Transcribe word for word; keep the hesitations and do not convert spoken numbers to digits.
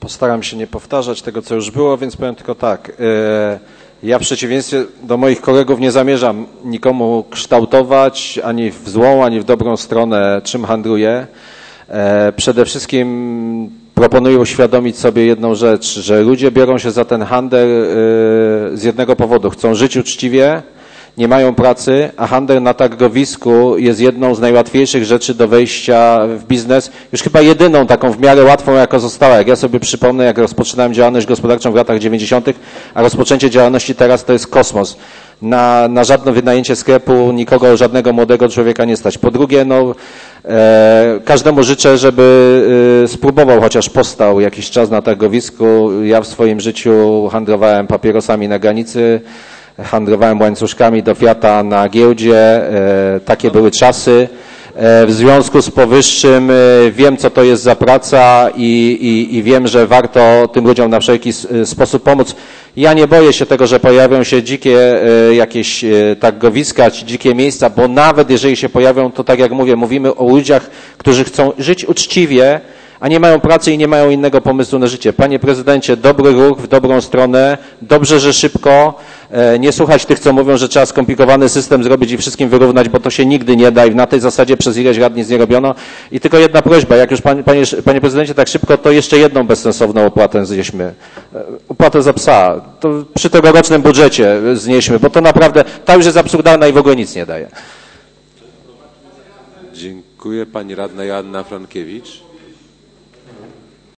Postaram się nie powtarzać tego, co już było, więc powiem tylko tak. Ja w przeciwieństwie do moich kolegów nie zamierzam nikomu kształtować ani w złą, ani w dobrą stronę, czym handluję. Przede wszystkim proponuję uświadomić sobie jedną rzecz, że ludzie biorą się za ten handel z jednego powodu. Chcą żyć uczciwie, nie mają pracy, a handel na targowisku jest jedną z najłatwiejszych rzeczy do wejścia w biznes. Już chyba jedyną taką w miarę łatwą, jaka została. Jak ja sobie przypomnę, jak rozpoczynałem działalność gospodarczą w latach dziewięćdziesiątych, a rozpoczęcie działalności teraz to jest kosmos. Na, na żadne wynajęcie sklepu nikogo, żadnego młodego człowieka nie stać. Po drugie, no, e, każdemu życzę, żeby e, spróbował, chociaż postał jakiś czas na targowisku. Ja w swoim życiu handlowałem papierosami na granicy, handlowałem łańcuszkami do Fiata na giełdzie, e, takie były czasy. E, w związku z powyższym e, wiem, co to jest za praca i, i, i wiem, że warto tym ludziom na wszelki sposób pomóc. Ja nie boję się tego, że pojawią się dzikie e, jakieś e, targowiska, czy dzikie miejsca, bo nawet jeżeli się pojawią, to tak jak mówię, mówimy o ludziach, którzy chcą żyć uczciwie, a nie mają pracy i nie mają innego pomysłu na życie. Panie prezydencie, dobry ruch w dobrą stronę, dobrze, że szybko, nie słuchać tych, co mówią, że trzeba skomplikowany system zrobić i wszystkim wyrównać, bo to się nigdy nie da i na tej zasadzie przez ileś lat nic nie robiono. I tylko jedna prośba, jak już panie, panie, panie prezydencie tak szybko, to jeszcze jedną bezsensowną opłatę znieśmy. Opłatę za psa. To przy tegorocznym budżecie znieśmy, bo to naprawdę, ta już jest absurdalna i w ogóle nic nie daje. Dziękuję. Pani radna Joanna Frankiewicz.